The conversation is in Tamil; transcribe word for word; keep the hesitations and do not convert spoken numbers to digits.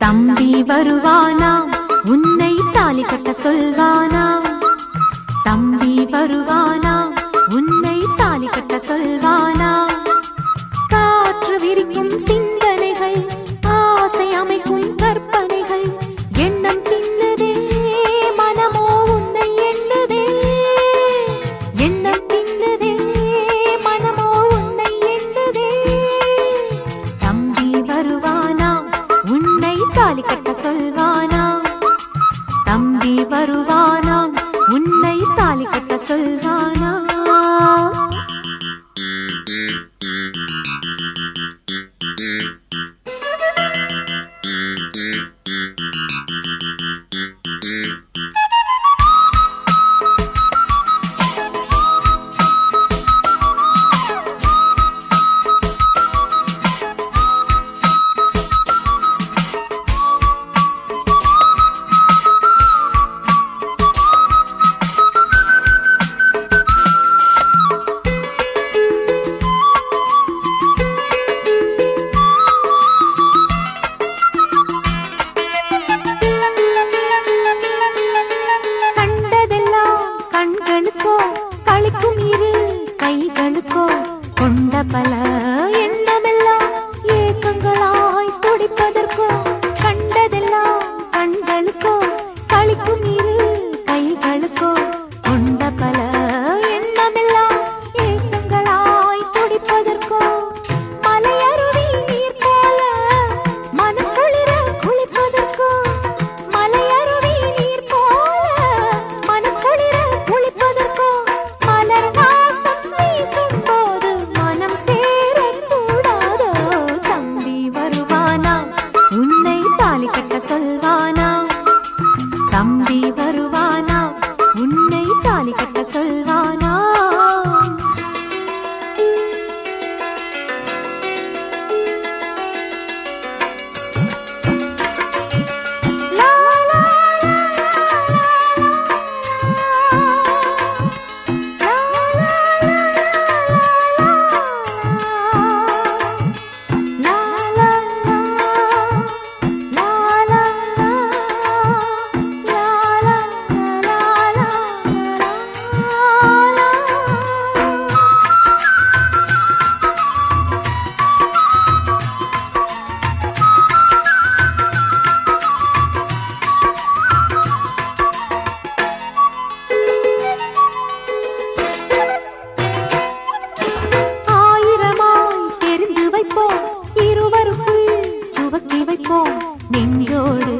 தம்பி வருவானாம் உன்னை தாலி கட்ட சொல்வானாம். தம்பி வருவானாம் உன்னை தாலி கட்ட சொல்வானாம். காற்று விரிக்கும் சிந்தனைகள் ஆசை அமைக்கும் கற்பனைகள் எண்ணம் தின்னுதே மனமோ உன்னை எண்ணுதே. எண்ணம் தின்னுதே மனமோ உன்னை எண்ணுதே. தம்பி வருவானாம் உன்னை தாலி கட்ட சொல்வானாம். தம்பி வருவானாம் உன்னை தாலி கட்ட சொல்வானாம். களிக்கும் இரு கைகளுக்கோ கொண்ட பல எண்ணமெல்லாம் ஏக்கங்களாய் துடிப்பதற்கோ. கண்டதெல்லாம் கண்களுக்கோ களிக்கும் இரு கைகளுக்கோ கொண்ட பல எண்ணமெல்லாம் ஏக்கங்களாய் துடிப்பதற்கோ. மலையருவி நீர் போல மனம் குளிர குளிப்பதற்கோ. மலையருவி நீர் போல மனம் குளிர குளிப்பதற்கோ. சொல்வானாம் தம்பி வருவானாம் உன்னை தாலி கட்ட சொல்வானாம். லா லா இருவருக்குள் துவக்கி வைப்போம் நெஞ்சோடு